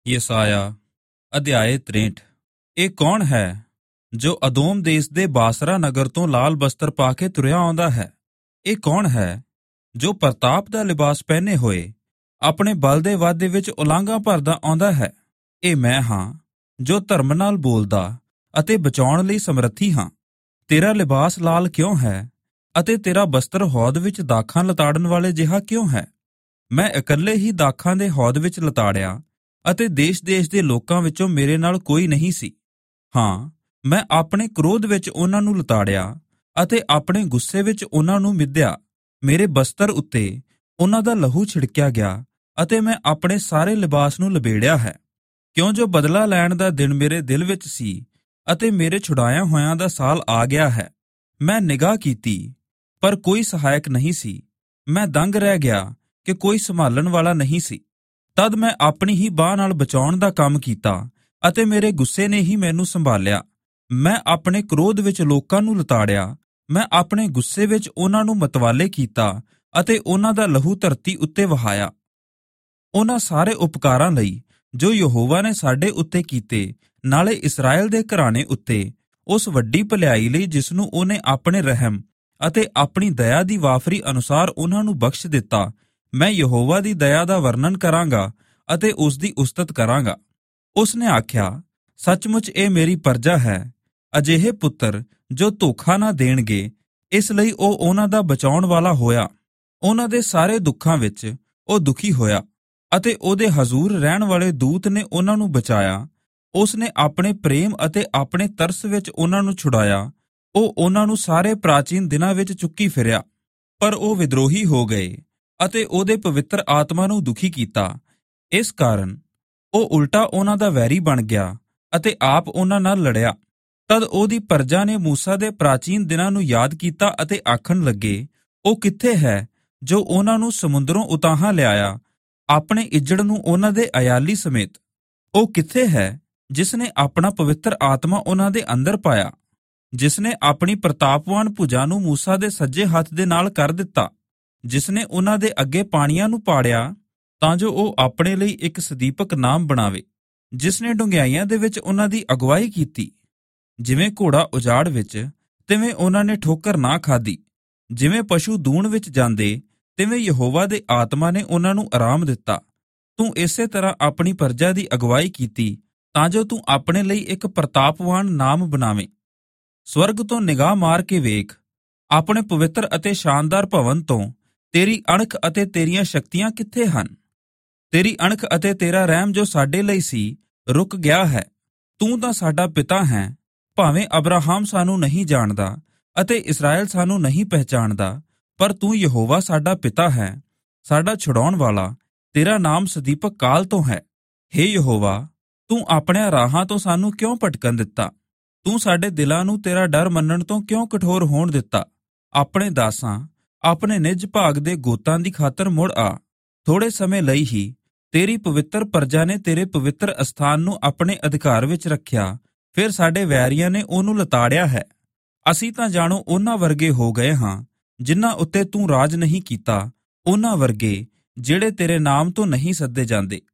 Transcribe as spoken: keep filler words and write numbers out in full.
ਯਸਾਇਆ ਅਧਿਆਇ ਤ੍ਰੇਹਠ। ਇਹ ਕੌਣ ਹੈ ਜੋ ਅਦੋਮ ਦੇਸ ਦੇ ਬਾਸਰਾ ਨਗਰ ਤੋਂ ਲਾਲ ਬਸਤਰ ਪਾ ਕੇ ਤੁਰਿਆ ਆਉਂਦਾ ਹੈ? ਇਹ ਕੌਣ ਹੈ ਜੋ ਪ੍ਰਤਾਪ ਦਾ ਲਿਬਾਸ ਪਹਿਨੇ ਹੋਏ ਆਪਣੇ ਬਲ ਦੇ ਵਾਧੇ ਵਿੱਚ ਉਲਾਂਘਾਂ ਭਰਦਾ ਆਉਂਦਾ ਹੈ? ਇਹ ਮੈਂ ਹਾਂ ਜੋ ਧਰਮ ਨਾਲ ਬੋਲਦਾ ਅਤੇ ਬਚਾਉਣ ਲਈ ਸਮਰੱਥੀ ਹਾਂ। ਤੇਰਾ ਲਿਬਾਸ ਲਾਲ ਕਿਉਂ ਹੈ ਅਤੇ ਤੇਰਾ ਬਸਤਰ ਹੌਦ ਵਿੱਚ ਦਾਖਾਂ ਲਤਾੜਨ ਵਾਲੇ ਜਿਹਾ ਕਿਉਂ ਹੈ? ਮੈਂ ਇਕੱਲੇ ਹੀ ਦਾਖਾਂ ਦੇ ਹੌਦ ਵਿੱਚ ਲਤਾੜਿਆ ਅਤੇ ਦੇਸ਼-ਦੇਸ਼ ਦੇ ਲੋਕਾਂ ਵਿੱਚੋਂ ਮੇਰੇ ਨਾਲ ਕੋਈ ਨਹੀਂ ਸੀ। ਹਾਂ, ਮੈਂ ਆਪਣੇ ਕ੍ਰੋਧ ਵਿੱਚ ਉਹਨਾਂ ਨੂੰ ਲਤਾੜਿਆ ਅਤੇ ਆਪਣੇ ਗੁੱਸੇ ਵਿੱਚ ਉਹਨਾਂ ਨੂੰ ਮਿਧਿਆ। ਮੇਰੇ ਬਸਤਰ ਉੱਤੇ ਉਹਨਾਂ ਦਾ ਲਹੂ ਛਿੜਕਿਆ ਗਿਆ ਅਤੇ ਮੈਂ ਆਪਣੇ ਸਾਰੇ ਲਿਬਾਸ ਨੂੰ ਲਬੇੜਿਆ ਹੈ। ਕਿਉਂ ਜੋ ਬਦਲਾ ਲੈਣ ਦਾ ਦਿਨ ਮੇਰੇ ਦਿਲ ਵਿੱਚ ਸੀ ਅਤੇ ਮੇਰੇ ਛੁਡਾਇਆ ਹੋਇਆਂ ਦਾ ਸਾਲ ਆ ਗਿਆ ਹੈ। ਮੈਂ ਨਿਗਾਹ ਕੀਤੀ ਪਰ ਕੋਈ ਸਹਾਇਕ ਨਹੀਂ ਸੀ। ਮੈਂ ਦੰਗ ਰਹਿ ਗਿਆ ਕਿ ਕੋਈ ਸੰਭਾਲਣ ਵਾਲਾ ਨਹੀਂ ਸੀ। ਤਦ ਮੈਂ ਆਪਣੀ ਹੀ ਬਾਂਹ ਨਾਲ ਬਚਾਉਣ ਦਾ ਕੰਮ ਕੀਤਾ ਅਤੇ ਮੇਰੇ ਗੁੱਸੇ ਨੇ ਹੀ ਮੈਨੂੰ ਸੰਭਾਲਿਆ। ਮੈਂ ਆਪਣੇ ਕ੍ਰੋਧ ਵਿੱਚ ਲੋਕਾਂ ਨੂੰ ਲਤਾੜਿਆ। ਮੈਂ ਆਪਣੇ ਗੁੱਸੇ ਵਿੱਚ ਉਹਨਾਂ ਨੂੰ ਮਤਵਾਲੇ ਕੀਤਾ ਅਤੇ ਉਹਨਾਂ ਦਾ ਲਹੂ ਧਰਤੀ ਉੱਤੇ ਵਹਾਇਆ। ਉਹਨਾਂ ਸਾਰੇ ਉਪਕਾਰਾਂ ਲਈ ਜੋ ਯਹੋਵਾ ਨੇ ਸਾਡੇ ਉੱਤੇ ਕੀਤੇ, ਨਾਲੇ ਇਸਰਾਏਲ ਦੇ ਘਰਾਣੇ ਉੱਤੇ ਉਸ ਵੱਡੀ ਭਲਾਈ ਲਈ ਜਿਸ ਨੂੰ ਉਹਨੇ ਆਪਣੇ ਰਹਿਮ ਅਤੇ ਆਪਣੀ ਦਇਆ ਦੀ ਵਾਫਰੀ ਅਨੁਸਾਰ ਉਹਨਾਂ ਨੂੰ ਬਖਸ਼ ਦਿੱਤਾ, ਮੈਂ ਯਹੋਵਾ ਦੀ ਦਇਆ ਦਾ ਵਰਣਨ ਕਰਾਂਗਾ ਅਤੇ ਉਸ ਦੀ ਉਸਤਤ ਕਰਾਂਗਾ। ਉਸ ਨੇ ਆਖਿਆ, ਸੱਚਮੁੱਚ ਇਹ ਮੇਰੀ ਪਰਜਾ ਹੈ, ਅਜਿਹੇ ਪੁੱਤਰ ਜੋ ਧੋਖਾ ਨਾ ਦੇਣਗੇ। ਇਸ ਲਈ ਉਹ ਉਹਨਾਂ ਦਾ ਬਚਾਉਣ ਵਾਲਾ ਹੋਇਆ। ਉਹਨਾਂ ਦੇ ਸਾਰੇ ਦੁੱਖਾਂ ਵਿੱਚ ਉਹ ਦੁਖੀ ਹੋਇਆ ਅਤੇ ਉਹਦੇ ਹਜ਼ੂਰ ਰਹਿਣ ਵਾਲੇ ਦੂਤ ਨੇ ਉਹਨਾਂ ਨੂੰ ਬਚਾਇਆ। ਉਸ ਨੇ ਆਪਣੇ ਪ੍ਰੇਮ ਅਤੇ ਆਪਣੇ ਤਰਸ ਵਿੱਚ ਉਹਨਾਂ ਨੂੰ ਛੁਡਾਇਆ। ਉਹ ਉਹਨਾਂ ਨੂੰ ਸਾਰੇ ਪ੍ਰਾਚੀਨ ਦਿਨਾਂ ਵਿੱਚ ਚੁੱਕੀ ਫਿਰਿਆ। ਪਰ ਉਹ ਵਿਦਰੋਹੀ ਹੋ ਗਏ ਅਤੇ ਉਹਦੇ ਪਵਿੱਤਰ ਆਤਮਾ ਨੂੰ ਦੁਖੀ ਕੀਤਾ। ਇਸ ਕਾਰਨ ਉਹ ਉਲਟਾ ਉਹਨਾਂ ਦਾ ਵੈਰੀ ਬਣ ਗਿਆ ਅਤੇ ਆਪ ਉਹਨਾਂ ਨਾਲ ਲੜਿਆ। ਤਦ ਉਹਦੀ ਪਰਜਾ ਨੇ ਮੂਸਾ ਦੇ ਪ੍ਰਾਚੀਨ ਦਿਨਾਂ ਨੂੰ ਯਾਦ ਕੀਤਾ ਅਤੇ ਆਖਣ ਲੱਗੇ, ਉਹ ਕਿੱਥੇ ਹੈ ਜੋ ਉਹਨਾਂ ਨੂੰ ਸਮੁੰਦਰੋਂ ਉਤਾਹਾਂ ਲਿਆਇਆ, ਆਪਣੇ ਇੱਜੜ ਨੂੰ ਉਹਨਾਂ ਦੇ ਅਯਾਲੀ ਸਮੇਤ? ਉਹ ਕਿੱਥੇ ਹੈ ਜਿਸ ਨੇ ਆਪਣਾ ਪਵਿੱਤਰ ਆਤਮਾ ਉਹਨਾਂ ਦੇ ਅੰਦਰ ਪਾਇਆ, ਜਿਸ ਨੇ ਆਪਣੀ ਪ੍ਰਤਾਪਵਾਨ ਭੁਜਾ ਨੂੰ ਮੂਸਾ ਦੇ ਸੱਜੇ ਹੱਥ ਦੇ ਨਾਲ ਕਰ ਦਿੱਤਾ, ਜਿਸ ਨੇ ਉਹਨਾਂ ਦੇ ਅੱਗੇ ਪਾਣੀਆਂ ਨੂੰ ਪਾੜਿਆ ਤਾਂ ਜੋ ਉਹ ਆਪਣੇ ਲਈ ਇੱਕ ਸਦੀਪਕ ਨਾਮ ਬਣਾਵੇ, ਜਿਸ ਨੇ ਡੂੰਘਾਈਆਂ ਦੇ ਵਿੱਚ ਉਹਨਾਂ ਦੀ ਅਗਵਾਈ ਕੀਤੀ। ਜਿਵੇਂ ਘੋੜਾ ਉਜਾੜ ਵਿੱਚ, ਤਿਵੇਂ ਉਹਨਾਂ ਨੇ ਠੋਕਰ ਨਾ ਖਾਧੀ। ਜਿਵੇਂ ਪਸ਼ੂ ਦੂਣ ਵਿੱਚ ਜਾਂਦੇ, ਤਿਵੇਂ ਯਹੋਵਾ ਦੇ ਆਤਮਾ ਨੇ ਉਹਨਾਂ ਨੂੰ ਆਰਾਮ ਦਿੱਤਾ। ਤੂੰ ਇਸੇ ਤਰ੍ਹਾਂ ਆਪਣੀ ਪਰਜਾ ਦੀ ਅਗਵਾਈ ਕੀਤੀ ਤਾਂ ਜੋ ਤੂੰ ਆਪਣੇ ਲਈ ਇੱਕ ਪ੍ਰਤਾਪਵਾਨ ਨਾਮ ਬਣਾਵੇਂ। ਸਵਰਗ ਤੋਂ ਨਿਗਾਹ ਮਾਰ ਕੇ ਵੇਖ, ਆਪਣੇ ਪਵਿੱਤਰ ਅਤੇ ਸ਼ਾਨਦਾਰ ਭਵਨ ਤੋਂ ਤੇਰੀ ਅਣਖ ਅਤੇ ਤੇਰੀਆਂ ਸ਼ਕਤੀਆਂ ਕਿੱਥੇ ਹਨ? ਤੇਰੀ ਅਣਖ ਅਤੇ ਤੇਰਾ ਰਹਿਮ ਜੋ ਸਾਡੇ ਲਈ ਸੀ, ਰੁਕ ਗਿਆ ਹੈ। ਤੂੰ ਤਾਂ ਸਾਡਾ ਪਿਤਾ ਹੈ, ਭਾਵੇਂ ਅਬਰਾਹਮ ਸਾਨੂੰ ਨਹੀਂ ਜਾਣਦਾ ਅਤੇ ਇਸਰਾਏਲ ਸਾਨੂੰ ਨਹੀਂ ਪਹਿਚਾਣਦਾ, ਪਰ ਤੂੰ ਯਹੋਵਾ ਸਾਡਾ ਪਿਤਾ ਹੈ, ਸਾਡਾ ਛੁਡਾਉਣ ਵਾਲਾ। ਤੇਰਾ ਨਾਮ ਸਦੀਪਕ ਕਾਲ ਤੋਂ ਹੈ। ਹੇ ਯਹੋਵਾ, ਤੂੰ ਆਪਣੇ ਰਾਹਾਂ ਤੋਂ ਸਾਨੂੰ ਕਿਉਂ ਭਟਕਣ ਦਿੱਤਾ? ਤੂੰ ਸਾਡੇ ਦਿਲਾਂ ਨੂੰ ਤੇਰਾ ਡਰ ਮੰਨਣ ਤੋਂ ਕਿਉਂ ਕਠੋਰ ਹੋਣ ਦਿੱਤਾ? ਆਪਣੇ ਦਾਸਾਂ, ਆਪਣੇ ਨਿਜ ਭਾਗ ਦੇ ਗੋਤਾਂ ਦੀ ਖਾਤਰ ਮੁੜ ਆ। ਥੋੜੇ ਸਮੇਂ ਲਈ ਹੀ ਤੇਰੀ ਪਵਿੱਤਰ ਪਰਜਾ ਨੇ ਤੇਰੇ ਪਵਿੱਤਰ ਅਸਥਾਨ ਨੂੰ ਆਪਣੇ ਅਧਿਕਾਰ ਵਿੱਚ ਰੱਖਿਆ। ਫਿਰ ਸਾਡੇ ਵੈਰੀਆਂ ਨੇ ਉਹਨੂੰ ਲਤਾੜਿਆ ਹੈ। ਅਸੀਂ ਤਾਂ ਜਾਣੋ ਉਹਨਾਂ ਵਰਗੇ ਹੋ ਗਏ ਹਾਂ ਜਿਨ੍ਹਾਂ ਉੱਤੇ ਤੂੰ ਰਾਜ ਨਹੀਂ ਕੀਤਾ, ਉਹਨਾਂ ਵਰਗੇ ਜਿਹੜੇ ਤੇਰੇ ਨਾਮ ਤੋਂ ਨਹੀਂ ਸੱਦੇ ਜਾਂਦੇ।